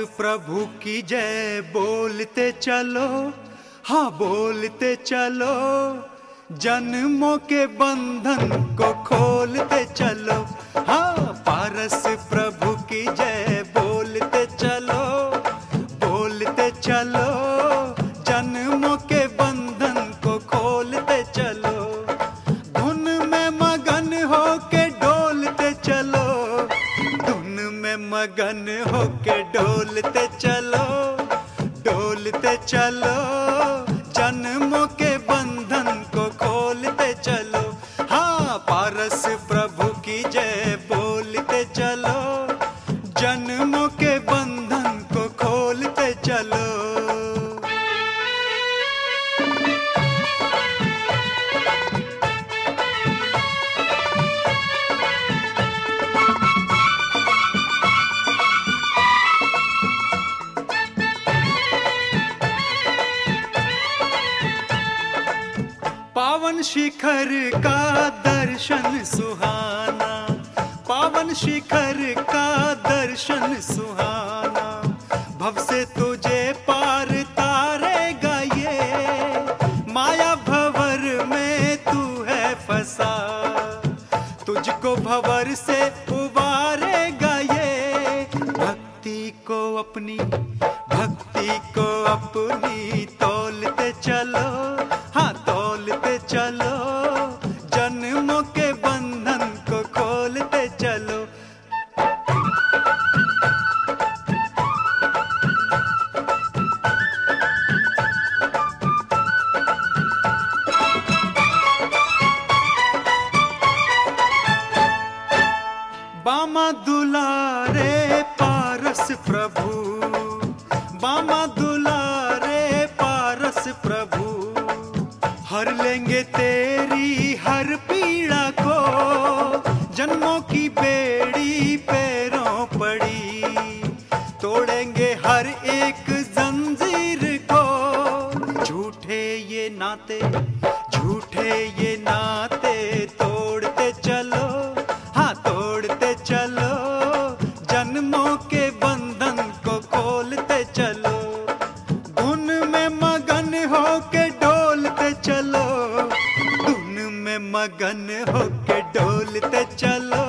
प्रभु की जय बोलते चलो, हाँ बोलते चलो, जन्मों के बंधन को खोलते चलो। हाँ पारस प्रभु की जय बोलते चलो, बोलते चलो, जन्मों के बंधन को खोलते चलो। धुन में मगन होके डोलते चलो, धुन में मगन होके डोलते चलो, डोलते चलो, जन्मों के बंधन को खोलते चलो। हाँ पारस प्रभु की जय बोलते चलो, जन्मों के बंधन को खोलते चलो। पावन शिखर का दर्शन सुहाना, पावन शिखर का दर्शन सुहाना, भव से तुझे पार तारेगा ये, माया भंवर में तू है फंसा, तुझको भंवर से उबारेगा ये। भक्ति को अपनी, भक्ति को अपनी तौलते चलो, हाँ तौलते चलो, जन्मों के बंधन को खोलते चलो। बामा दुलारे पारस प्रभु, बामा दुलारे पारस प्रभु, हर लेंगे तेरी हर पीड़ा को, जन्मों की बेड़ी पैरों पड़ी, तोड़ेंगे हर एक जंजीर को। झूठे ये नाते, झूठे ये नाते तोड़ते चलो, हाँ तोड़ते चलो, जन्मों के बंधन को खोलते चलो। धुन में मगन होके डोलते चलो, धुन में मगन होके डोलते चलो,